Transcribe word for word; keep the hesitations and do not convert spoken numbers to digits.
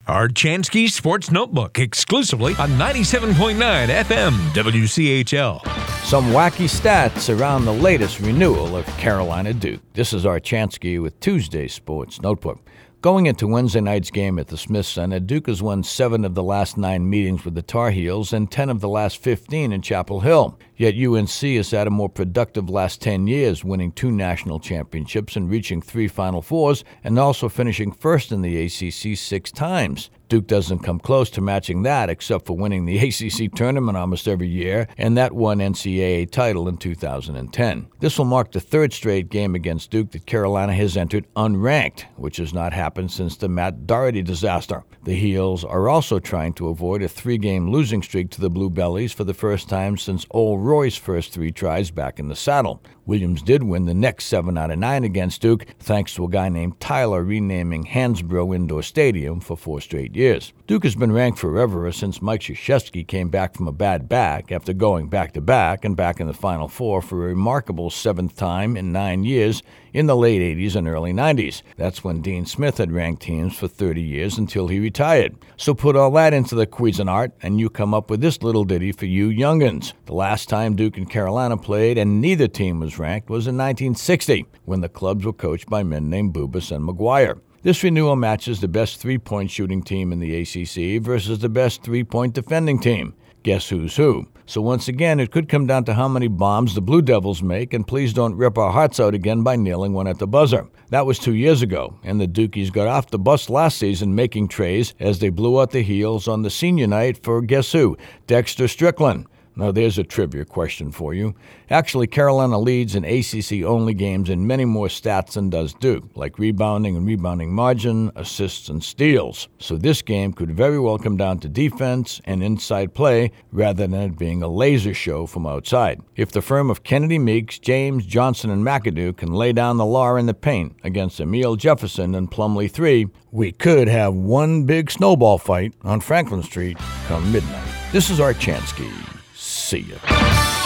Art Chansky Sports Notebook, exclusively on ninety-seven point nine F M W C H L. Some wacky stats around the latest renewal of Carolina Duke. This is Art Chansky with Tuesday Sports Notebook. Going into Wednesday night's game at the Smith Center, Duke has won seven of the last nine meetings with the Tar Heels and ten of the last fifteen in Chapel Hill. Yet U N C has had a more productive last ten years, winning two national championships and reaching three Final Fours, and also finishing first in the A C C six times. Duke doesn't come close to matching that, except for winning the A C C tournament almost every year, and that one N C double A title in two thousand ten. This will mark the third straight game against Duke that Carolina has entered unranked, which has not happened since the Matt Doherty disaster. The Heels are also trying to avoid a three-game losing streak to the Blue Bellies for the first time since Old Roy's first three tries back in the saddle. Williams did win the next seven out of nine against Duke, thanks to a guy named Tyler renaming Hansbrough Indoor Stadium for four straight years. Duke has been ranked forever since Mike Krzyzewski came back from a bad back after going back-to-back and back in the Final Four for a remarkable seventh time in nine years in the late eighties and early nineties. That's when Dean Smith had ranked teams for thirty years until he retired. So put all that into the Cuisinart, and you come up with this little ditty for you young'uns. The last time Duke and Carolina played and neither team was ranked was in nineteen sixty, when the clubs were coached by men named Bubas and McGuire. This renewal matches the best three-point shooting team in the A C C versus the best three-point defending team. Guess who's who? So once again, it could come down to how many bombs the Blue Devils make, and please don't rip our hearts out again by nailing one at the buzzer. That was two years ago, and the Dukies got off the bus last season making trays as they blew out the Heels on the senior night for guess who? Dexter Strickland. Now, there's a trivia question for you. Actually, Carolina leads in A C C-only games in many more stats than does Duke, like rebounding and rebounding margin, assists, and steals. So this game could very well come down to defense and inside play rather than it being a laser show from outside. If the firm of Kennedy Meeks, James, Johnson, and McAdoo can lay down the law in the paint against Emile Jefferson and Plumlee three, we could have one big snowball fight on Franklin Street come midnight. This is Art Chansky. See ya.